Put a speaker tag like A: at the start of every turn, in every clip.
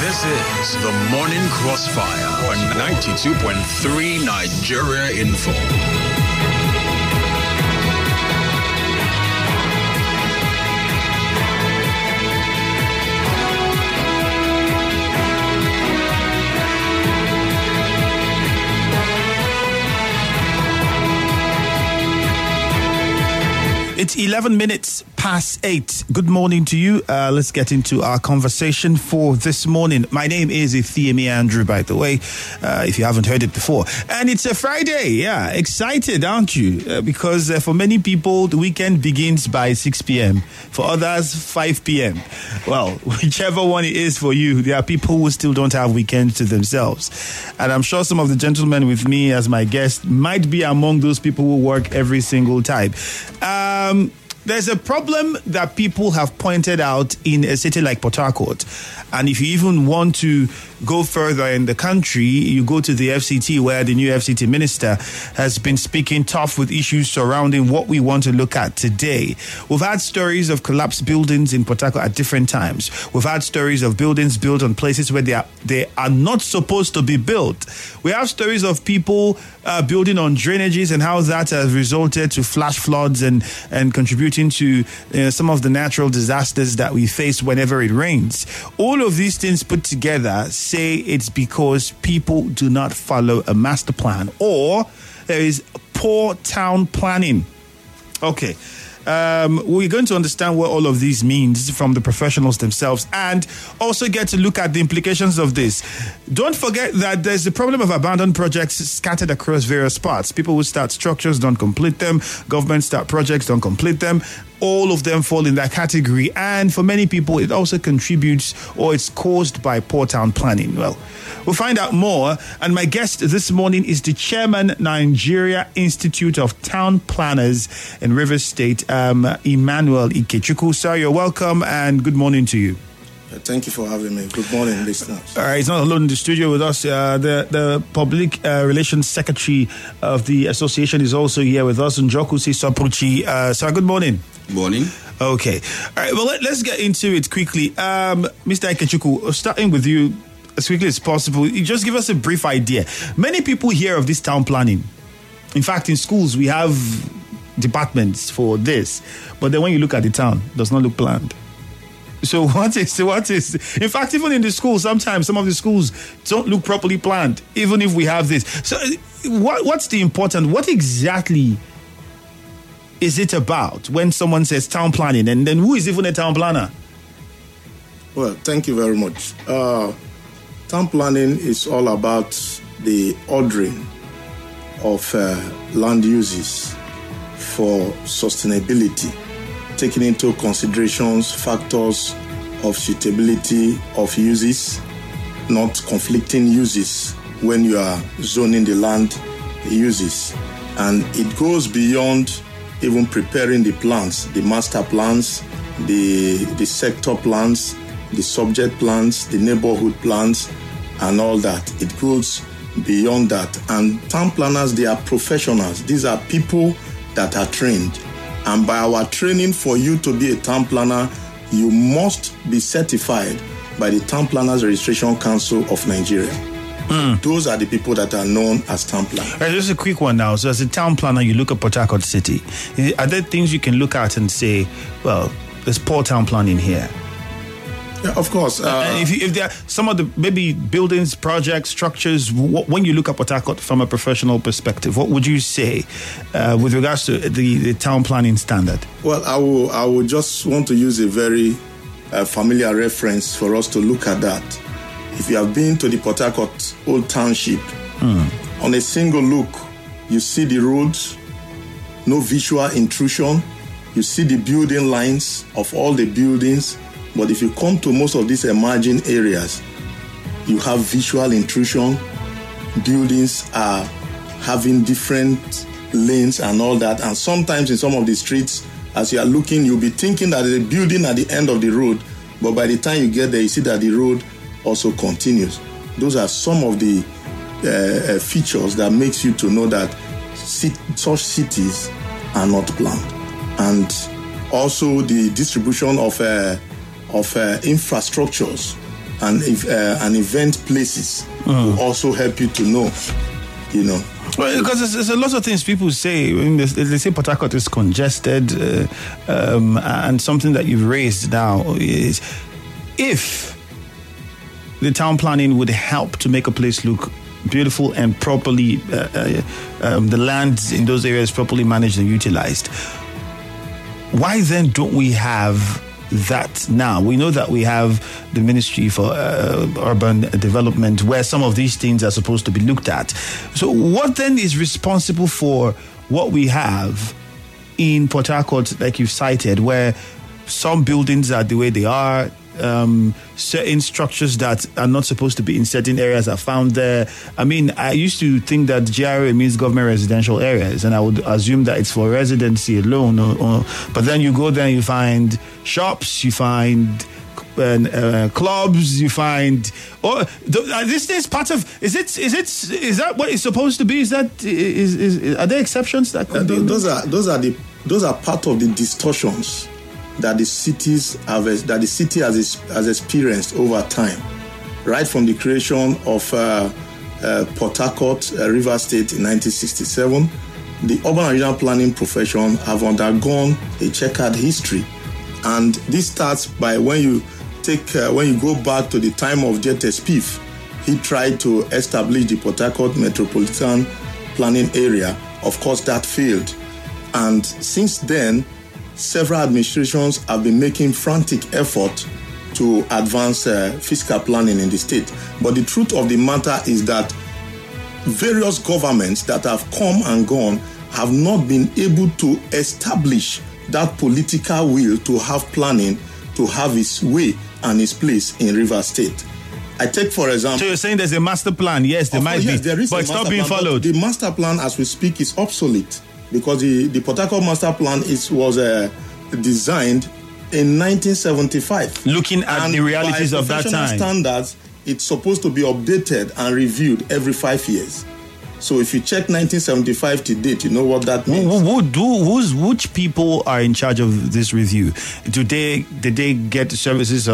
A: This is the Morning Crossfire on 92.3 Nigeria Info.
B: It's 11 minutes past 8. Good morning to you. Let's get into our conversation for this morning. My name is Ifeami Andrew, by the way, if you haven't heard it before. And it's a Friday. Yeah, excited, aren't you? Because for many people, the weekend begins by 6 p.m. For others, 5 p.m. Well, whichever one it is for you, there are people who still don't have weekends to themselves. And I'm sure some of the gentlemen with me as my guest might be among those people who work every single time. There's a problem that people have pointed out in a city like Port Harcourt. And if you even want to go further in the country, you go to the FCT, where the new FCT minister has been speaking tough with issues surrounding what we want to look at today. We've had stories of collapsed buildings in Port Harcourt at different times. We've had stories of buildings built on places where they are not supposed to be built. We have stories of people building on drainages and how that has resulted to flash floods and contributing to some of the natural disasters that we face whenever it rains. All of these things put together say it's because people do not follow a master plan, or there is poor town planning. Okay. We're going to understand what all of these means from the professionals themselves, and also get to look at the implications of this. Don't forget that there's the problem of abandoned projects scattered across various parts. People who start structures don't complete them. Governments start projects, don't complete them. All of them fall in that category. And for many people, it also contributes, or it's caused by poor town planning. Well, we'll find out more. And my guest this morning is the chairman, Nigeria Institute of Town Planners in Rivers State, Emmanuel Ikechukwu. Sir, you're welcome and good morning to you.
C: Thank you for having me. Good morning, listeners.
B: All right, he's not alone in the studio with us. The Public Relations Secretary of the Association is also here with us, Njoku Sisopruchi. Sir, good morning.
D: Morning.
B: Okay. All right, well, let's get into it quickly. Mr. Ikechukwu, starting with you as quickly as possible, you just give us a brief idea. Many people hear of this town planning. In fact, in schools, we have departments for this. But then when you look at the town, it does not look planned. So what is, in fact, even in the schools, sometimes some of the schools don't look properly planned, even if we have this. So what's the important, what exactly is it about when someone says town planning? And then who is even a town planner?
C: Well, thank you very much. Town planning is all about the ordering of land uses for sustainability, taking into considerations factors of suitability of uses, not conflicting uses when you are zoning the land uses. And it goes beyond even preparing the plans, the master plans, the sector plans, the subject plans, the neighborhood plans, and all that. It goes beyond that. And town planners, they are professionals. These are people that are trained. And by our training, for you to be a town planner, you must be certified by the Town Planners Registration Council of Nigeria. Those are the people that are known as town planners.
B: Right, just a quick one now. So as a town planner, you look at Port Harcourt City. Are there things you can look at and say, well, there's poor town planning here?
C: Yeah, of course.
B: If there are some of the maybe buildings, projects, structures, when you look at Port Harcourt from a professional perspective, what would you say with regards to the town planning standard?
C: Well, I will just want to use a very familiar reference for us to look at that. If you have been to the Port Harcourt Old Township, on a single look, you see the roads, no visual intrusion. You see the building lines of all the buildings. But if you come to most of these emerging areas, you have visual intrusion. Buildings are having different lanes and all that. And sometimes in some of the streets, as you are looking, you'll be thinking that there's a building at the end of the road. But by the time you get there, you see that the road also continues. Those are some of the features that makes you to know that such cities are not planned. And also the distribution of infrastructures and event places will also help you to know,
B: Well, because there's a lot of things people say. They say Port Harcourt is congested, and something that you've raised now is if the town planning would help to make a place look beautiful and properly, the land in those areas properly managed and utilized. Why then don't we have that now? We know that we have the Ministry for Urban Development where some of these things are supposed to be looked at. So what then is responsible for what we have in Port Harcourt, like you've cited, where some buildings are the way they are, certain structures that are not supposed to be in certain areas are found there. I mean, I used to think that GRA means government residential areas, and I would assume that it's for residency alone. But then you go there and you find shops, you find clubs, you find. This is part of. Is that what it's supposed to be? Are there exceptions that could be?
C: Those are part of the distortions that the city has experienced over time, right from the creation of Port Harcourt, River State in 1967. The urban and regional planning profession have undergone a checkered history, and this starts by when you go back to the time of J.T.S. Piff. He tried to establish the Port Harcourt Metropolitan Planning Area. Of course, that failed, and since then, several administrations have been making frantic effort to advance fiscal planning in the state. But the truth of the matter is that various governments that have come and gone have not been able to establish that political will to have planning, to have its way and its place in Rivers State. I take, for example...
B: So you're saying there's a master plan? Yes, there might be,
C: there is,
B: but it's not being followed.
C: The master plan, as we speak, is obsolete, because the Port Harcourt master plan was designed in 1975.
B: Looking at the realities of that time.
C: By professional standards, it's supposed to be updated and reviewed every 5 years. So if you check 1975 to date, you know what that means.
B: Which people are in charge of this review? Did they get the services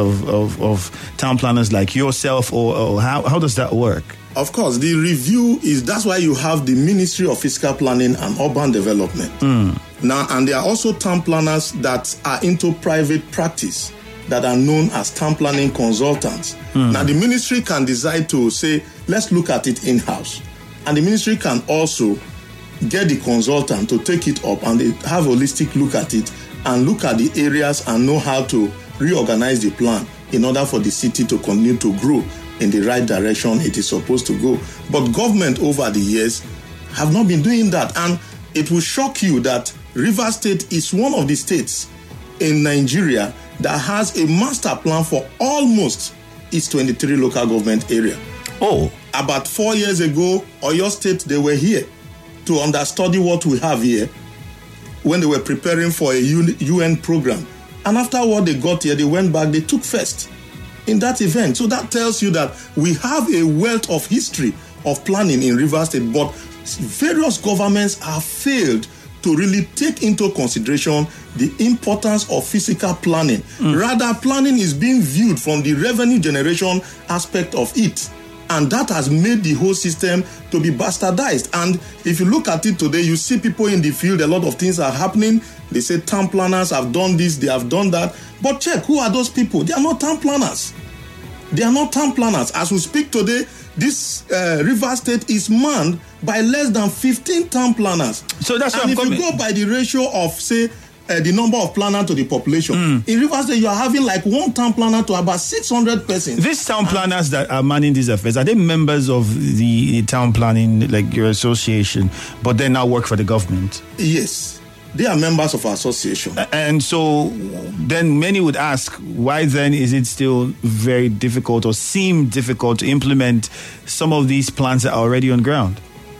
B: of town planners like yourself, or how does that work?
C: Of course, the review that's why you have the Ministry of Fiscal Planning and Urban Development. Now, and there are also town planners that are into private practice that are known as town planning consultants. Now, the ministry can decide to say, let's look at it in-house. And the ministry can also get the consultant to take it up and they have a holistic look at it and look at the areas and know how to reorganize the plan in order for the city to continue to grow in the right direction it is supposed to go. But government over the years have not been doing that. And it will shock you that Rivers State is one of the states in Nigeria that has a master plan for almost its 23 local government area.
B: Oh.
C: About 4 years ago, Oyo State, they were here to understudy what we have here when they were preparing for a UN program. And after what they got here, they went back, they took first in that event. So that tells you that we have a wealth of history of planning in Rivers State, but various governments have failed to really take into consideration the importance of physical planning. Rather, planning is being viewed from the revenue generation aspect of it. And that has made the whole system to be bastardized. And if you look at it today, you see people in the field, a lot of things are happening. They say town planners have done this, they have done that. But check, who are those people? They are not town planners. They are not town planners. As we speak today, this Rivers State is manned by less than 15 town planners.
B: So that's
C: and if you go by the ratio of, say, the number of planners to the population, in Rivers State, you are having like one town planner to about 600 persons.
B: These town planners that are manning these affairs, are they members of the town planning, like your association, but they now work for the government?
C: Yes. They are members of our association.
B: And so then many would ask, why then is it still very difficult or seem difficult to implement some of these plans that are already on ground?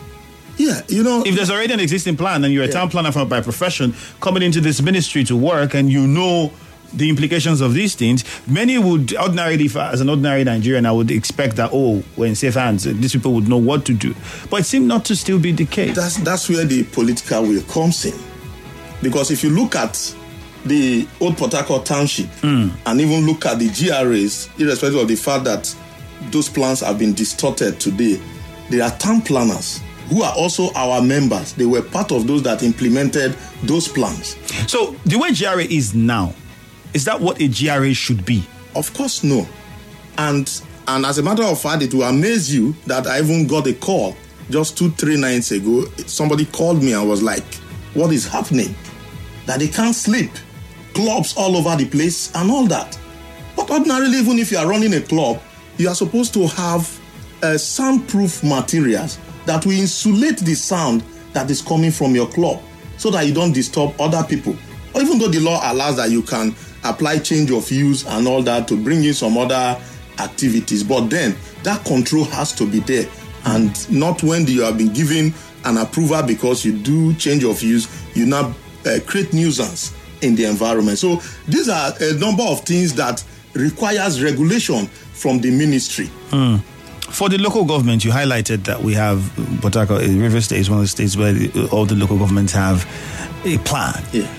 C: Yeah, you know,
B: if there's already an existing plan and you're a town planner by profession coming into this ministry to work and you know the implications of these things, many would ordinarily, as an ordinary Nigerian, I would expect that, we're in safe hands. These people would know what to do. But it seemed not to still be the case.
C: That's where the political will comes in. Because if you look at the old Port Harcourt Township and even look at the GRAs, irrespective of the fact that those plans have been distorted today, there are town planners who are also our members. They were part of those that implemented those plans.
B: So the way GRA is now, is that what a GRA should be?
C: Of course, no. And as a matter of fact, it will amaze you that I even got a call just 2-3 nights ago. Somebody called me and was like, what is happening? That they can't sleep. Clubs all over the place and all that. But ordinarily, even if you are running a club, you are supposed to have soundproof materials that will insulate the sound that is coming from your club so that you don't disturb other people. Or even though the law allows that you can apply change of use and all that to bring in some other activities, but then that control has to be there, and not when you have been given an approval because you do change of use, you now create nuisance in the environment. So these are a number of things that requires regulation from the ministry.
B: For the local government, you highlighted that we have Port Harcourt, Rivers State is one of the states where all the local governments have a plan.
C: Yeah.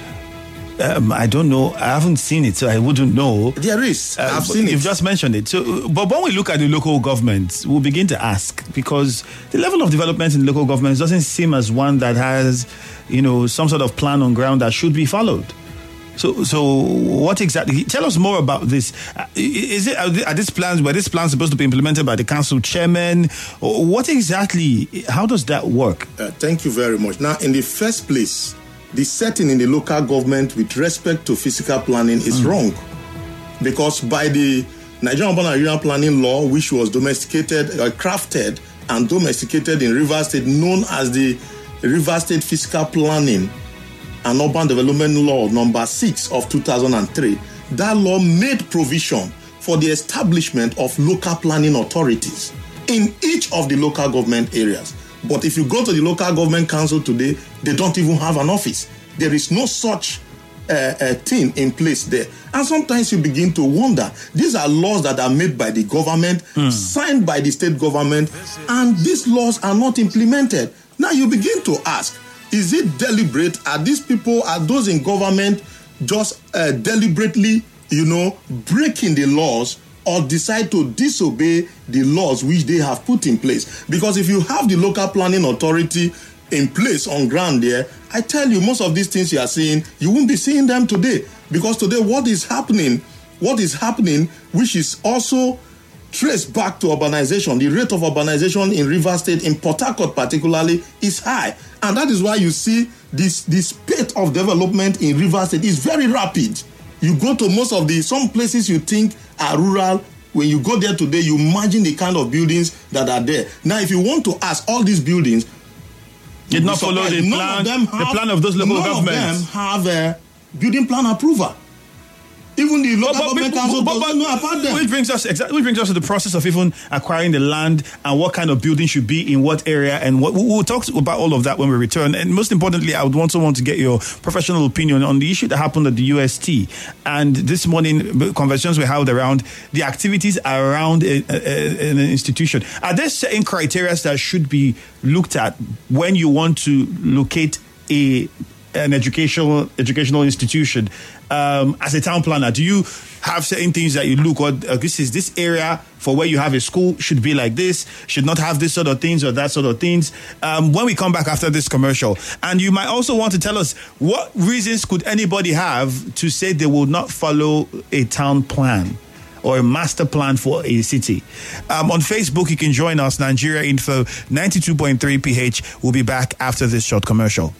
B: I don't know. I haven't seen it, so I wouldn't know.
C: There is. I've seen it.
B: You've just mentioned it. So, but when we look at the local governments, we'll begin to ask, because the level of development in local governments doesn't seem as one that has, some sort of plan on ground that should be followed. So what exactly? Tell us more about this. Were these plans supposed to be implemented by the council chairman? Or what exactly? How does that work?
C: Thank you very much. Now, in the first place, the setting in the local government with respect to physical planning is wrong, because by the Nigerian Urban and Rural Planning Law, which was crafted and domesticated in Rivers State, known as the Rivers State Physical Planning and Urban Development Law number 6 of 2003, that law made provision for the establishment of local planning authorities in each of the local government areas. But if you go to the local government council today, they don't even have an office. There is no such thing in place there. And sometimes you begin to wonder, these are laws that are made by the government, signed by the state government, and these laws are not implemented. Now you begin to ask, is it deliberate? Are those in government just deliberately, breaking the laws, or decide to disobey the laws which they have put in place? Because if you have the local planning authority in place on ground there, I tell you, most of these things you are seeing, you won't be seeing them today. Because today what is happening, which is also traced back to urbanization, the rate of urbanization in Rivers State, in Port Harcourt particularly, is high. And that is why you see this rate of development in Rivers State is very rapid. You go to some places you think are rural. When you go there today, you imagine the kind of buildings that are there. Now, if you want to ask, all these buildings
B: did not follow the plan of those local governments.
C: None of them have a building plan approval. Even the local government council doesn't know about them.
B: Which brings us to the process of even acquiring the land and what kind of building should be in what area, and we'll talk about all of that when we return. And most importantly, I would also want to get your professional opinion on the issue that happened at the UST. And this morning, conversations were held around the activities around an institution. Are there certain criteria that should be looked at when you want to locate an educational institution? As a town planner, do you have certain things that you look at? This area for where you have a school should be like this, should not have this sort of things or that sort of things. When we come back after this commercial, and you might also want to tell us what reasons could anybody have to say they will not follow a town plan or a master plan for a city. On Facebook, you can join us, Nigeria Info 92.3 PH. We'll be back after this short commercial.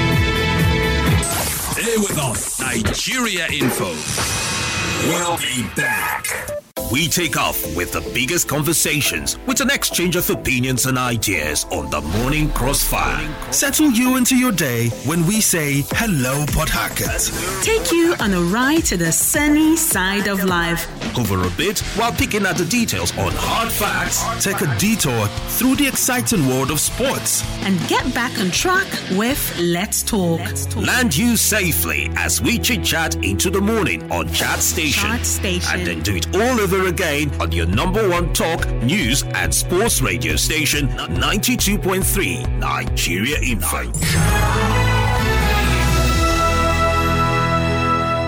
A: Stay with us. Nigeria Info. We'll be back. We take off with the biggest conversations with an exchange of opinions and ideas on the Morning Crossfire. Settle you into your day when we say hello, Port Harcourt.
D: Take you on a ride to the sunny side of life.
A: Cover a bit while picking at the details on hard facts. Take a detour through the exciting world of sports.
D: And get back on track with Let's Talk.
A: Land you safely as we chit-chat into the morning on Chat Station. And then do it all over again on your number one talk, news and sports radio station, 92.3 Nigeria Info.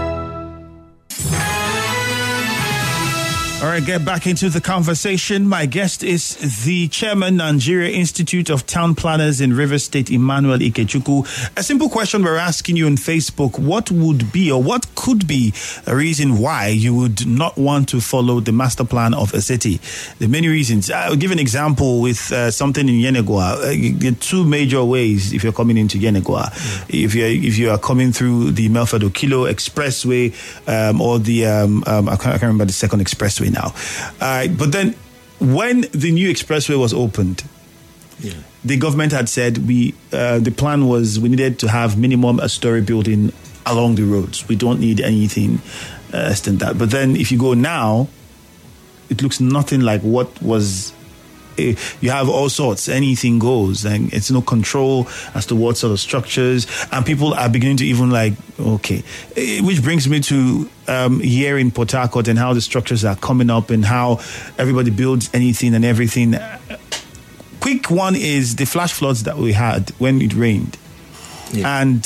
B: right, get back into the conversation. My guest is the chairman, Nigeria Institute of Town Planners in Rivers State, Emmanuel Ikechukwu. A simple question we're asking you on Facebook: what would be or what could be a reason why you would not want to follow the master plan of a city? There are many reasons. I'll give an example with something in Yenagoa. There are two major ways if you're coming into Yenagoa. If you are coming through the Melford Okilo Expressway or the I can't remember the second expressway now. But then when the new expressway was opened, the government had said the plan was we needed to have minimum a story building along the roads. We don't need anything less than that. But then if you go now, it looks nothing like what was. You have all sorts, anything goes, and it's no control as to what sort of structures, and people are beginning to even which brings me to here in Port Harcourt and how the structures are coming up and how everybody builds anything and everything. Quick one is the flash floods that we had when it rained. And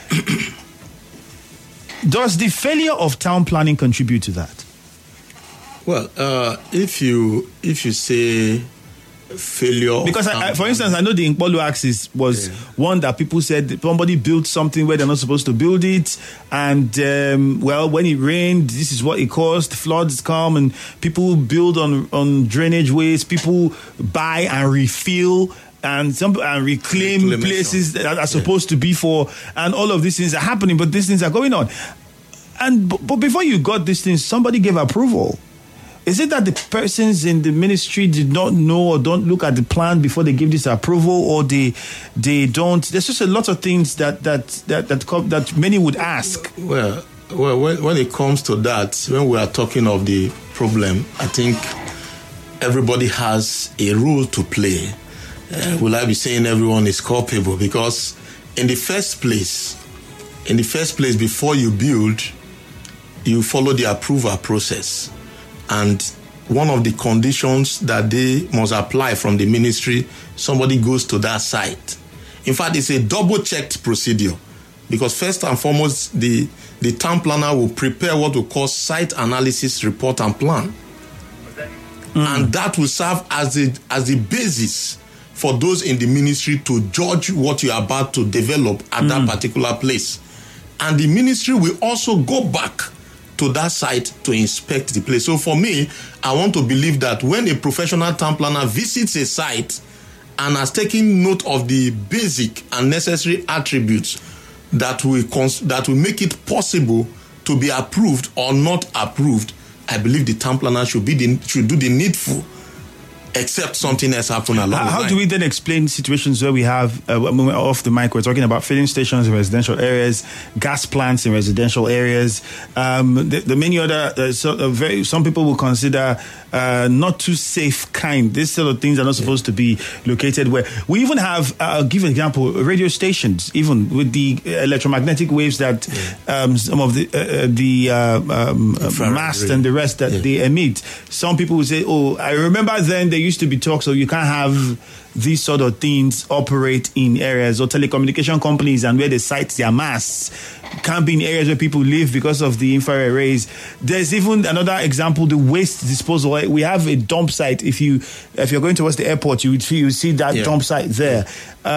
B: does the failure of town planning contribute to that?
C: Well, if you say failure,
B: because for instance, I know the Inkpolu axis was one that people said somebody built something where they're not supposed to build it, and when it rained, this is what it caused. Floods come and people build on drainage ways. People buy and refill and reclaim places that are supposed to be for, and all of these things are happening. But these things are going on, but before you got these things, somebody gave approval. Is it that the persons in the ministry did not know or don't look at the plan before they give this approval, or they don't? There's just a lot of things that many would ask.
C: Well, when it comes to that, when we are talking of the problem, I think everybody has a role to play. Will I be saying everyone is culpable? Because in the first place, before you build, you follow the approval process. And one of the conditions that they must apply from the ministry, somebody goes to that site. In fact, it's a double-checked procedure, because first and foremost, the town planner will prepare what we call site analysis report and plan. And that will serve as the basis for those in the ministry to judge what you are about to develop at that particular place. And the ministry will also go back to that site to inspect the place. So for me, I want to believe that when a professional town planner visits a site and has taken note of the basic and necessary attributes that will make it possible to be approved or not approved, I believe the town planner should do the needful, except something else happen along the line.
B: How do we then explain situations where we have, off the mic, we're talking about filling stations in residential areas, gas plants in residential areas, the many other, some people will consider not too safe kind. These sort of things are not supposed to be located where. We even have, I'll give an example, radio stations, even with the electromagnetic waves that some of the mast and the rest that they emit. Some people will say, I remember then they used to be talks, so you can't have these sort of things operate in areas or telecommunication companies and where they site their masts can't be in areas where people live because of the infrared rays. There's even another example, the waste disposal. We have a dump site. If you're going towards the airport, you see that dump site there.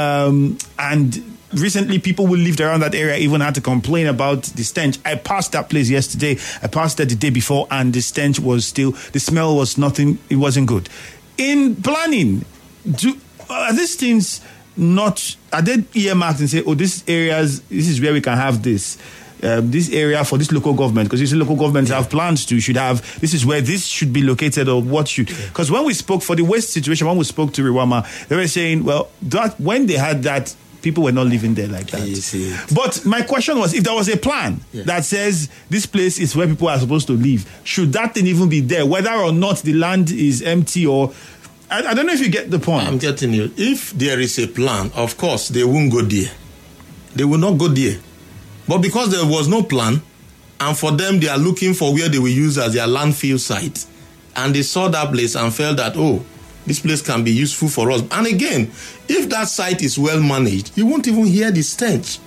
B: And recently, people who lived around that area even had to complain about the stench. I passed that place yesterday. I passed that the day before, and the stench was the smell was nothing. It wasn't good. In planning, are these things are they earmarked and say, this is where we can have this area for this local government? Because local governments have plans should have, this is where this should be located, or what should. Because when we spoke for the waste situation, when we spoke to Riwama, they were saying, that when they had that, people were not living there like that. But my question was, if there was a plan that says this place is where people are supposed to live, should that thing even be there, whether or not the land is empty? Or I don't know if you get the point.
C: I'm getting you. If there is a plan, of course, they won't go there. They will not go there. But because there was no plan, and for them, they are looking for where they will use as their landfill site, and they saw that place and felt that, this place can be useful for us. And again, if that site is well managed, you won't even hear the stench.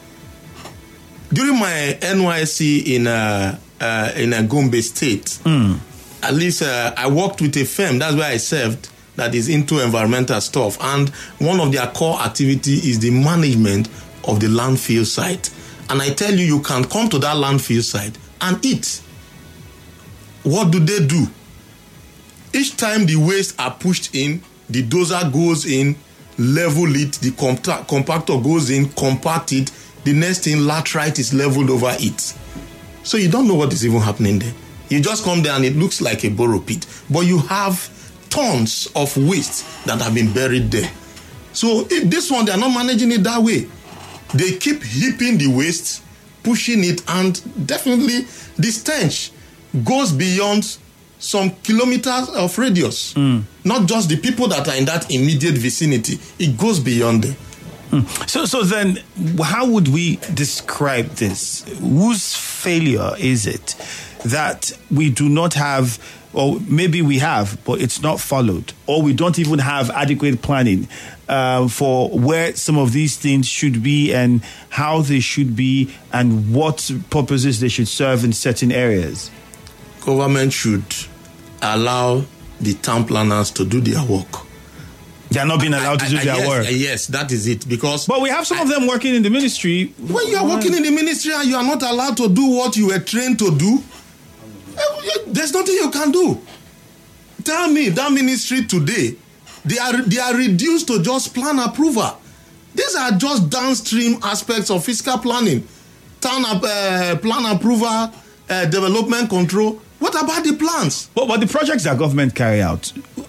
C: During my NYSC in Gombe State, at least I worked with a firm, that's where I served, that is into environmental stuff. And one of their core activity is the management of the landfill site. And I tell you, you can come to that landfill site and eat. What do? Each time the waste are pushed in, the dozer goes in, level it, the compactor goes in, compact it, the next thing, laterite is leveled over it. So you don't know what is even happening there. You just come there and it looks like a borrow pit. But you have tons of waste that have been buried there. So if this one, they are not managing it that way. They keep heaping the waste, pushing it, and definitely the stench goes beyond some kilometers of radius. Not just the people that are in that immediate vicinity. It goes beyond them.
B: So then, how would we describe this? Whose failure is it that we do not have, or maybe we have, but it's not followed, or we don't even have adequate planning for where some of these things should be and how they should be and what purposes they should serve in certain areas?
C: Government should allow the town planners to do their work.
B: They are not being allowed to do their work.
C: Yes, that is it. But
B: we have some of them working in the ministry.
C: When you are working in the ministry and you are not allowed to do what you were trained to do, there's nothing you can do. Tell me, that ministry today, they are reduced to just plan approval. These are just downstream aspects of fiscal planning. Plan approval, development control. What about the plans?
B: But the projects that government carry out,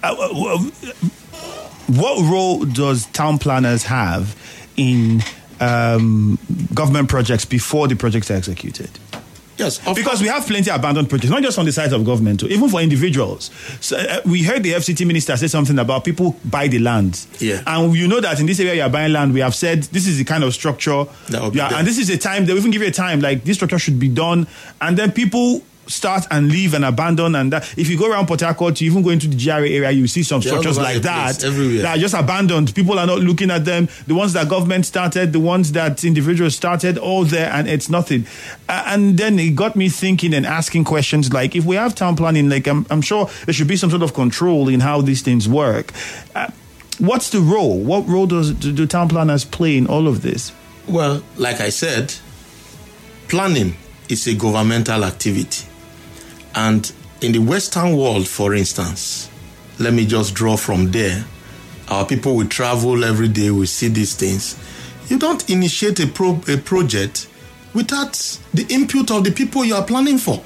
B: what role does town planners have in government projects before the projects are executed?
C: Yes,
B: because we have plenty of abandoned projects, not just on the side of government, even for individuals. So, we heard the FCT minister say something about people buy the land.
C: Yeah.
B: And you know that in this area you are buying land, we have said this is the kind of structure. And this is a time, they will even give you a time, like this structure should be done. And then people start and leave and abandon, and that. If you go around Port Harcourt, you even go into the GRA area, you see some structures like that that are just abandoned. People are not looking at them. The ones that government started, the ones that individuals started, all there, and it's nothing. And then it got me thinking and asking questions like, if we have town planning, like I'm sure there should be some sort of control in how these things work. What's the role? What role do town planners play in all of this?
C: Well, like I said, planning is a governmental activity. And in the Western world, for instance, let me just draw from there. Our people will travel every day, we see these things. You don't initiate a project without the input of the people you are planning for.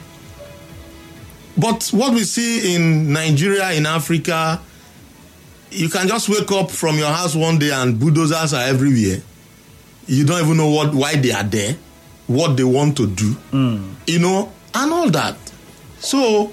C: But what we see in Nigeria, in Africa, you can just wake up from your house one day and bulldozers are everywhere. You don't even know why they are there, what they want to do, and all that. So,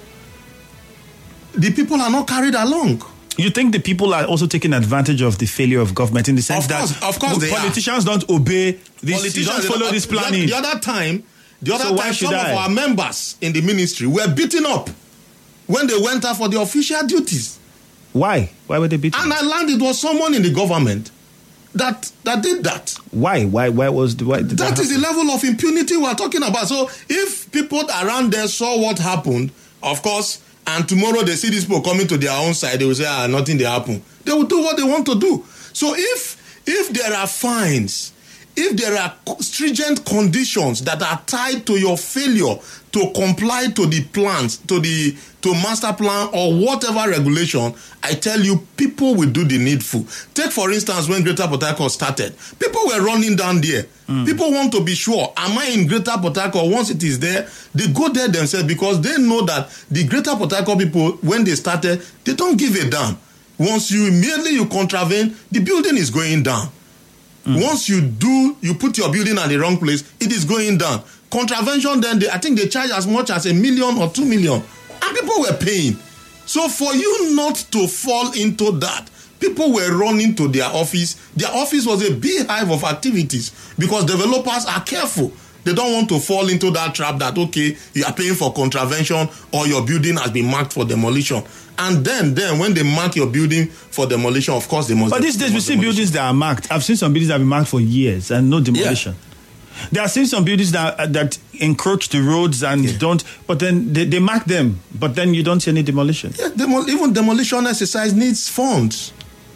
C: the people are not carried along.
B: You think the people are also taking advantage of the failure of government in the sense that politicians don't obey this, don't follow this planning?
C: The other time, some of our members in the ministry were beaten up when they went out for the official duties.
B: Why? Why were they beaten?
C: And I learned it was someone in the government that did that.
B: Why? That
C: is the level of impunity we're talking about. So if people around there saw what happened, of course, and tomorrow they see these people coming to their own side, they will say, nothing they happen. They will do what they want to do. So if there are fines, if there are stringent conditions that are tied to your failure to comply to the plans, to master plan or whatever regulation, I tell you, people will do the needful. Take, for instance, when Greater Port Harcourt started, people were running down there. People want to be sure, am I in Greater Port Harcourt? Once it is there, they go there themselves because they know that the Greater Port Harcourt people, when they started, they don't give a damn. Once you immediately contravene, the building is going down. Once you put your building at the wrong place, it is going down. Contravention, then I think they charge as much as $1 million or $2 million. And people were paying. So for you not to fall into that, people were running to their office. Their office was a beehive of activities because developers are careful. They don't want to fall into that trap that, okay, you are paying for contravention or your building has been marked for demolition. And then when they mark your building for demolition, of course, they must...
B: But these days we see buildings that are marked. I've seen some buildings that have been marked for years and no demolition. There are still some buildings that encroach the roads and don't, but then they mark them, but then you don't see any demolition.
C: Yeah, even demolition exercise needs funds.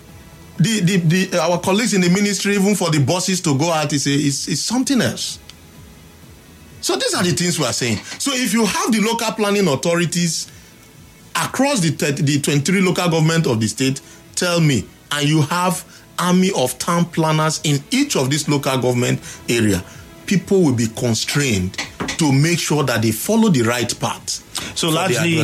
C: Our colleagues in the ministry, even for the buses to go out, is something else. So these are the things we are saying. So if you have the local planning authorities across the 23 local government of the state, tell me, and you have army of town planners in each of these local government area, people will be constrained to make sure that they follow the right path.
B: So largely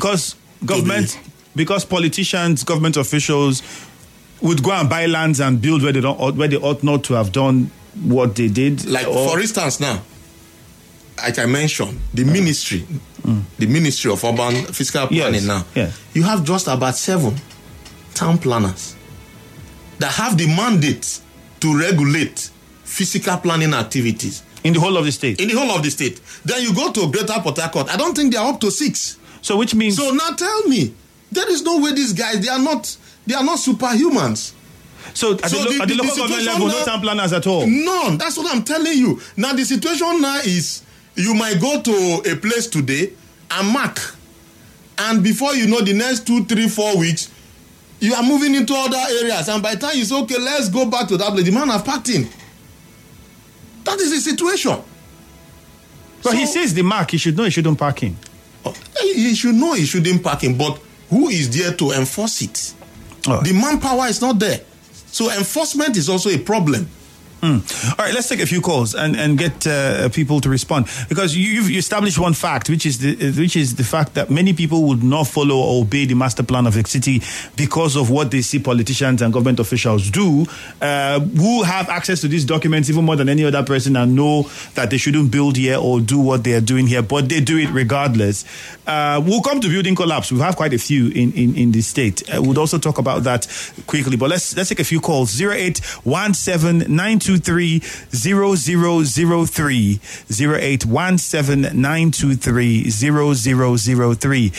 B: because politicians, government officials would go and buy lands and build where they ought not to have done what they did.
C: Like for instance now, like I mentioned, the ministry of urban fiscal planning you have just about 7 town planners that have the mandate to regulate physical planning activities.
B: In the whole of the state?
C: In the whole of the state. Then you go to Greater Port Harcourt. I don't think they are up to 6.
B: So which means...
C: So now tell me, there is no way these guys, they are not superhumans.
B: So at the local government level, no town planners at all?
C: None. That's what I'm telling you. Now the situation now is, you might go to a place today and mark. And before you know, the next 2, 3, 4 weeks, you are moving into other areas, and by the time you say, okay, let's go back to that place, the man have packed in. That is the situation.
B: But he says the mark, he should know he shouldn't park in.
C: He should know he shouldn't park in, but who is there to enforce it?
B: Right.
C: The manpower is not there. So enforcement is also a problem.
B: All right, let's take a few calls and get people to respond, because you've established one fact, which is the fact that many people would not follow or obey the master plan of the city because of what they see politicians and government officials do, who have access to these documents even more than any other person and know that they shouldn't build here or do what they are doing here, but they do it regardless. We'll come to building collapse. We have quite a few in the state. We'll also talk about that quickly, but let's take a few calls. 0817-923-0003, 0817-923-0003,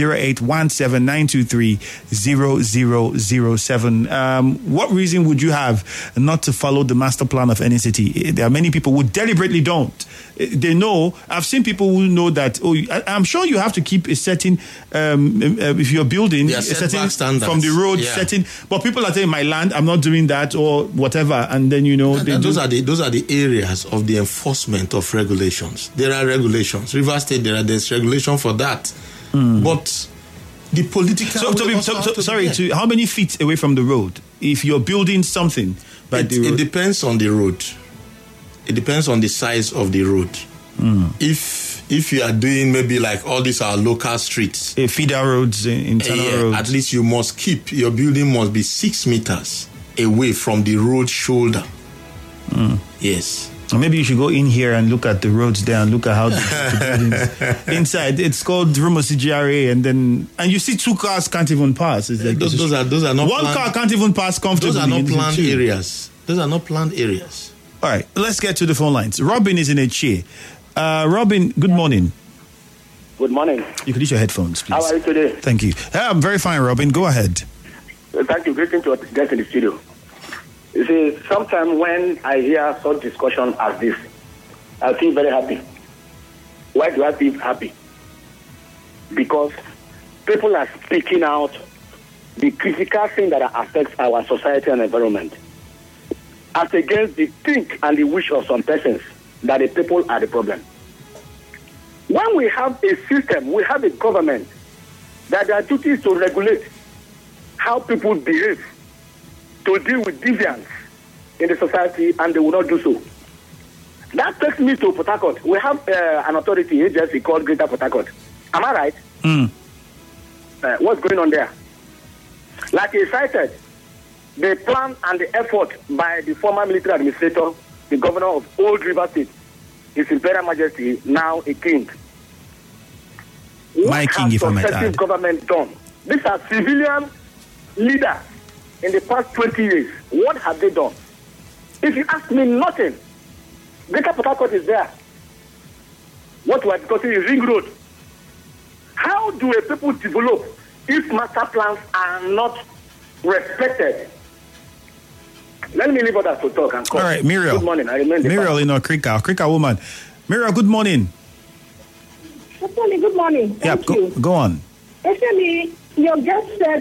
B: 0817-923-0007. What reason would you have not to follow the master plan of any city? There are many people who deliberately don't. They know. I've seen people who know that. I'm sure you have to keep a certain, if you're building, a certain standards from the road setting. But people are saying, my land, I'm not doing that or whatever, and then
C: those are the areas of the enforcement of regulations. There are regulations. Rivers State, there's regulation for that. But the political.
B: So how many feet away from the road? If you're building something,
C: it depends on the road. It depends on the size of the road. If you are doing maybe like all these are local streets,
B: feeder roads, internal roads,
C: at least you must keep your building must be 6 meters away from the road shoulder. Yes.
B: Maybe you should go in here and look at the roads there and look at how the buildings inside. It's called Rumosi GRA, and you see 2 cars can't even pass. It's like
C: those are not
B: one car can't even pass comfortably.
C: Those are not planned areas. Those are not planned areas.
B: All right, let's get to the phone lines. Robin is in a chair. Robin, good morning.
E: Good morning.
B: You could use your headphones, please.
E: How are you today?
B: Thank you. I'm very fine, Robin. Go ahead.
E: Thank you. Greetings to guests in the studio. You see, sometimes when I hear such discussion as this, I feel very happy. Why do I feel happy? Because people are speaking out the critical thing that affects our society and environment, as against the think and the wish of some persons that the people are the problem. When we have a system, we have a government that their duty is to regulate how people behave, to deal with deviance in the society, and they will not do so. That takes me to Port Harcourt. We have an authority agency called Greater Port Harcourt. Am I right? What's going on there? Like he cited, the plan and the effort by the former military administrator, the governor of Old River State, His Imperial Majesty, now a king.
B: My king, if I might add.
E: What has the government done? These are civilian leaders in the past 20 years. What have they done? If you ask me, nothing. Greater Port Harcourt is there. What we are discussing is Ring Road. How do a people develop if master plans are not respected? Let me leave others to talk and call.
B: All right, Muriel.
E: Good morning. I remain the
B: Muriel in Krika woman. Muriel, good morning.
F: Good morning. Thank you.
B: Go on.
F: Actually, you just said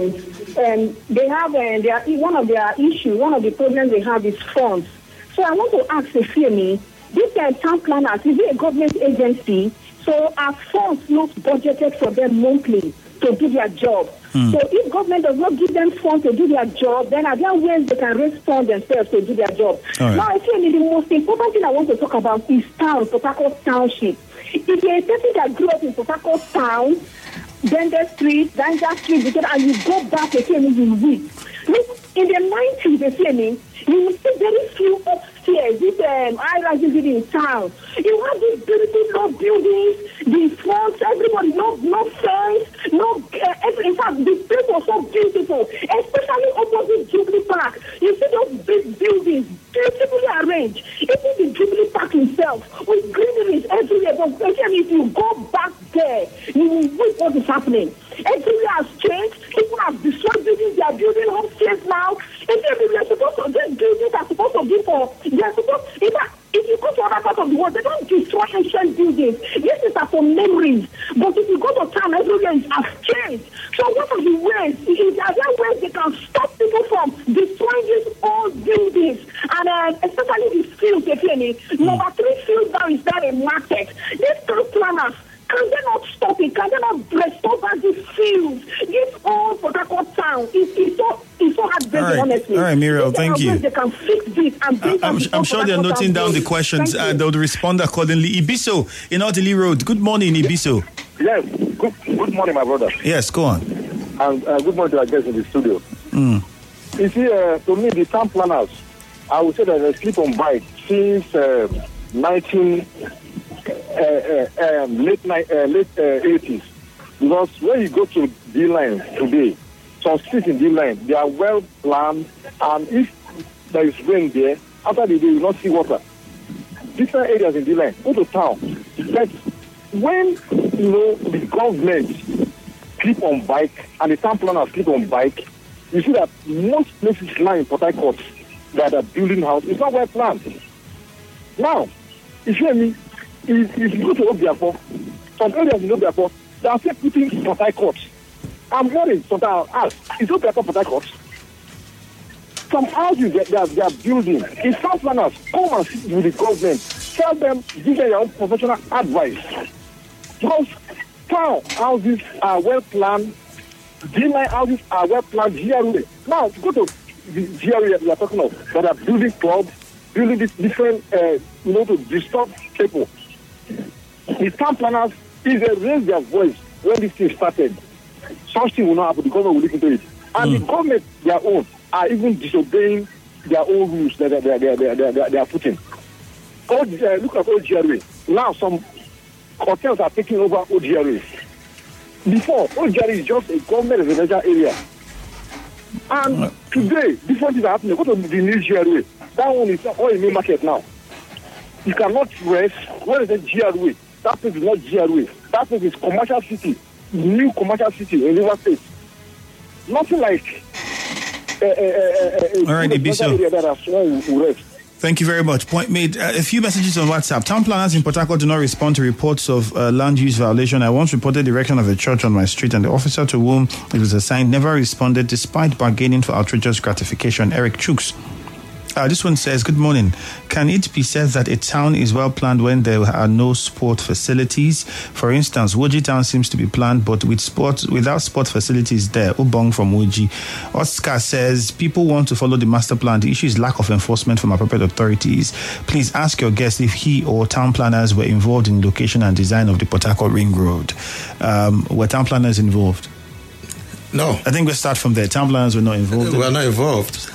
F: they have one of the problems they have is funds. So I want to ask Efemi, this town planners, is it a government agency? So are funds not budgeted for them monthly to do their job? So if government does not give them funds to do their job, then are there ways they can raise funds themselves to do their job?
B: Right.
F: Now, actually, the most important thing I want to talk about is town, Port Harcourt Township. If you're a person that grew up in Port Harcourt Town, Dender Street, Danger Street, and you go back again and you weep. Look, in the 90s, you will see very few upstairs, this high-rises in town. You have these beautiful old buildings, the fronts, everybody, no fence, in fact, the place was so beautiful, especially opposite Jubilee Park. You see those big buildings, beautifully arranged. Even the Jubilee Park itself, with greeneries everywhere. But if you go back there, you will wait what is happening. Everywhere has changed. People have destroyed buildings. They are building upstairs now. These buildings are supposed to be for. They are supposed. In fact, if you go to other parts of the world, they don't destroy ancient buildings. This is for memories. But if you go to town, everywhere has changed. So what are the ways? Are there ways they can stop people from destroying these old buildings? And especially the fields, number 3 field now is there a market. These town planners, can they not stop it? Can they not restore back these fields? This old Port Harcourt town is so heartbreaking, honestly.
B: All right, Muriel, thank you.
F: They can fix this and
B: I'm sure they're noting down the questions and they'll respond accordingly. Ibiso in Otley Road. Good morning, Ibiso.
G: Yes, good morning, my brother.
B: Yes, go on.
G: And good morning to our guests in the studio. You see, to me, the town planners, I would say that they sleep on bike since late 80s. Because when you go to D-Line today, some streets in D-Line, they are well planned, and if there is rain there, after the day, you will not see water. Different areas in D-Line, go to town. But when, the government sleep on bike, and the town planners sleep on bike, you see that most places now in Port Harcourt that are building houses, it's not well planned. Now, you hear me? If you go to Obiapo, some areas in Obiapo, they are still putting Port Harcourt. I'm hearing sometimes ask, is Obiapo Port Harcourt? Some houses they are building. If some planners come and sit with the government, tell them, give them your own professional advice. Because town houses are well planned, D9 houses are well planned, GRA. Now, go to the GRA we are talking of, that are building clubs, building these different, to disturb people. The town planners, if they raise their voice when this thing started, something will not happen. The government will listen to it. And the government, their own, are even disobeying their own rules that they are putting. Look at OGRA. Now some hotels are taking over OGRA. Before, OGRA is just a government residential area. And today, different things are happening. Go to the new GRA. That one is all in the market now. You cannot rest. Where is the GRA? That place is not GRA. That place is commercial city. New commercial city in River State. Nothing like
B: all right, Ibiso.
G: That are small rest.
B: Thank you very much. Point made. A few messages on WhatsApp. Town planners in Port Harcourt do not respond to reports of land use violation. I once reported the erection of a church on my street, and the officer to whom it was assigned never responded despite bargaining for outrageous gratification. Eric Chooks. This one says, good morning. Can it be said that a town is well planned when there are no sport facilities? For instance, Woji Town seems to be planned, but without sport facilities there. Ubong from Woji. Oscar says, people want to follow the master plan. The issue is lack of enforcement from appropriate authorities. Please ask your guest if he or town planners were involved in location and design of the Port Harcourt Ring Road. Were town planners involved?
C: No.
B: I think we'll start from there. Town planners were not involved.
C: We are not involved.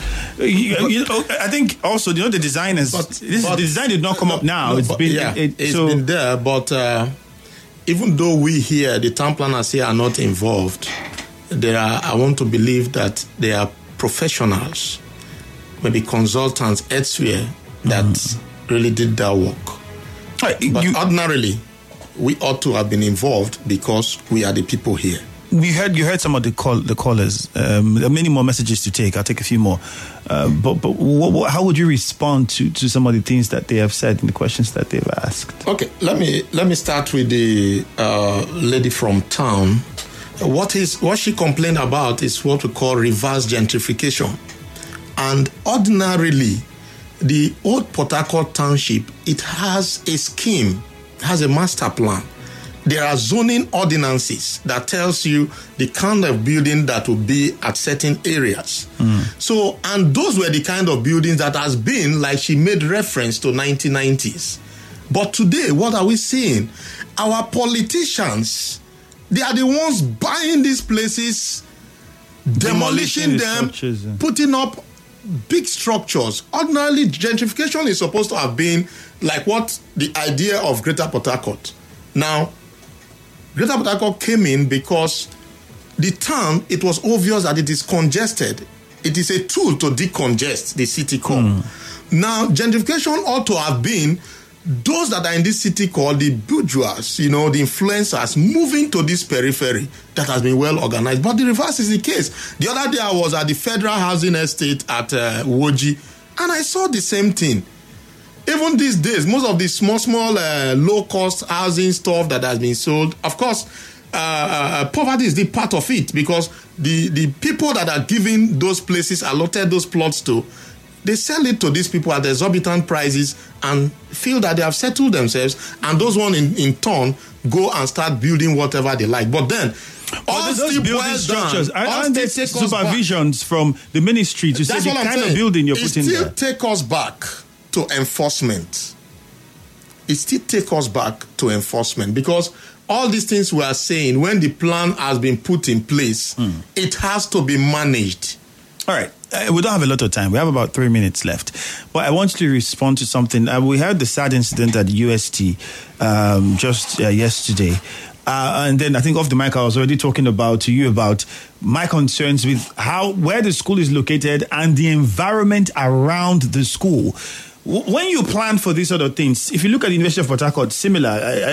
B: I think also, the designers, the design did not come up now. It's been
C: there, but even though we here, the town planners here are not involved, I want to believe that they are professionals, maybe consultants elsewhere that really did that work. But ordinarily, we ought to have been involved because we are the people here.
B: You heard some of the callers. There are many more messages to take. I'll take a few more. But how would you respond to some of the things that they have said and the questions that they've asked?
C: Okay, let me start with the lady from town. What she complained about is what we call reverse gentrification, and ordinarily, the old Port Harcourt township, it has a scheme, has a master plan. There are zoning ordinances that tells you the kind of building that will be at certain areas. So, and those were the kind of buildings that has been, like she made reference to 1990s. But today, what are we seeing? Our politicians, they are the ones buying these places, demolishing them, putting up big structures. Ordinarily, gentrification is supposed to have been like what the idea of Greater Port Harcourt. Now, Greater Port Harcourt came in because the town, it was obvious that it is congested. It is a tool to decongest the city core. Now, gentrification ought to have been those that are in this city core, the bourgeois, the influencers, moving to this periphery that has been well organized. But the reverse is the case. The other day I was at the Federal Housing Estate at Woji, and I saw the same thing. Even these days, most of the small, low-cost housing stuff that has been sold, of course, poverty is the part of it, because the people that are giving those places, allotted those plots to, they sell it to these people at exorbitant prices and feel that they have settled themselves, and those ones in turn go and start building whatever they like. But then, all
B: those building structures, aren't there supervisions from the ministry to say the kind of building you're putting there?
C: It still take us back to enforcement. It still take us back to enforcement, because all these things we are saying, when the plan has been put in place, it has to be managed.
B: All right. We don't have a lot of time. We have about 3 minutes left. But I want you to respond to something. We had the sad incident at UST just yesterday. And then I think off the mic, I was already talking to you about my concerns with where the school is located and the environment around the school. When you plan for these sort of things, if you look at the University of Port Harcourt, similar,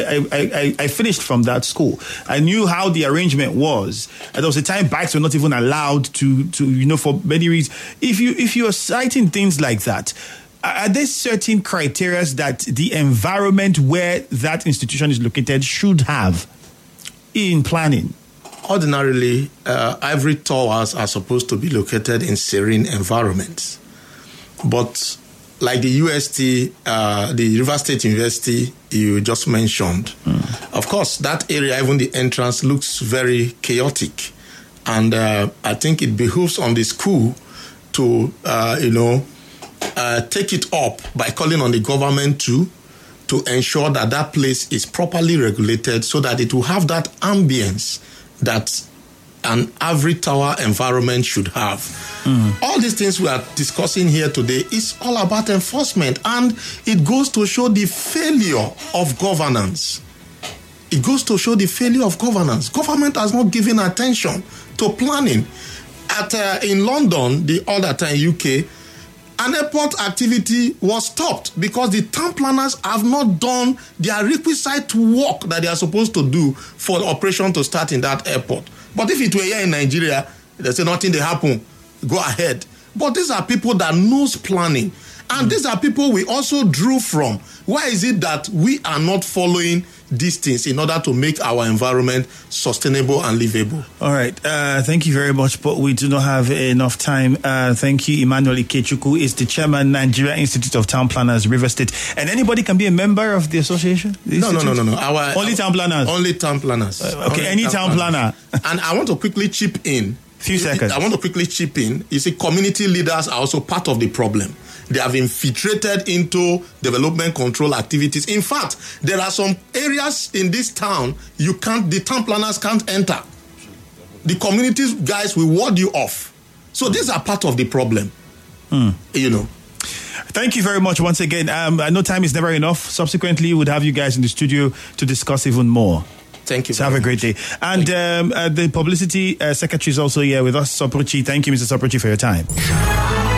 B: I finished from that school. I knew how the arrangement was. And there was a time bikes were not even allowed to for many reasons. If you are citing things like that, are there certain criteria that the environment where that institution is located should have in planning?
C: Ordinarily, ivory towers are supposed to be located in serene environments. But like the UST, the River State University you just mentioned, of course, that area, even the entrance, looks very chaotic. And I think it behooves on the school to, take it up by calling on the government to ensure that that place is properly regulated so that it will have that ambience that an ivory tower environment should have. All these things we are discussing here today is all about enforcement, and it goes to show the failure of governance. It goes to show the failure of governance. Government has not given attention to planning. In London, the other time, UK, an airport activity was stopped because the town planners have not done their requisite work that they are supposed to do for the operation to start in that airport. But if it were here in Nigeria, they say nothing they happen, go ahead. But these are people that knows planning. And these are people we also drew from. Why is it that we are not following these things in order to make our environment sustainable and livable?
B: All right. Thank you very much, but we do not have enough time. Thank you. Emmanuel Ikechukwu is the chairman, Nigeria Institute of Town Planners, River State. And anybody can be a member of the association?
C: No.
B: Only town planners?
C: Only town planners.
B: Any town planner.
C: And I want to quickly chip in.
B: Few seconds.
C: I want to quickly chip in. You see, community leaders are also part of the problem. They have infiltrated into development control activities. In fact, there are some areas in this town the town planners can't enter. The community guys will ward you off. So these are part of the problem.
B: Thank you very much once again. I know time is never enough. Subsequently, we'll have you guys in the studio to discuss even more.
C: Thank you.
B: So have a great day. And the publicity secretary is also here with us, Sopruchi. Thank you, Mr. Sopruchi, for your time.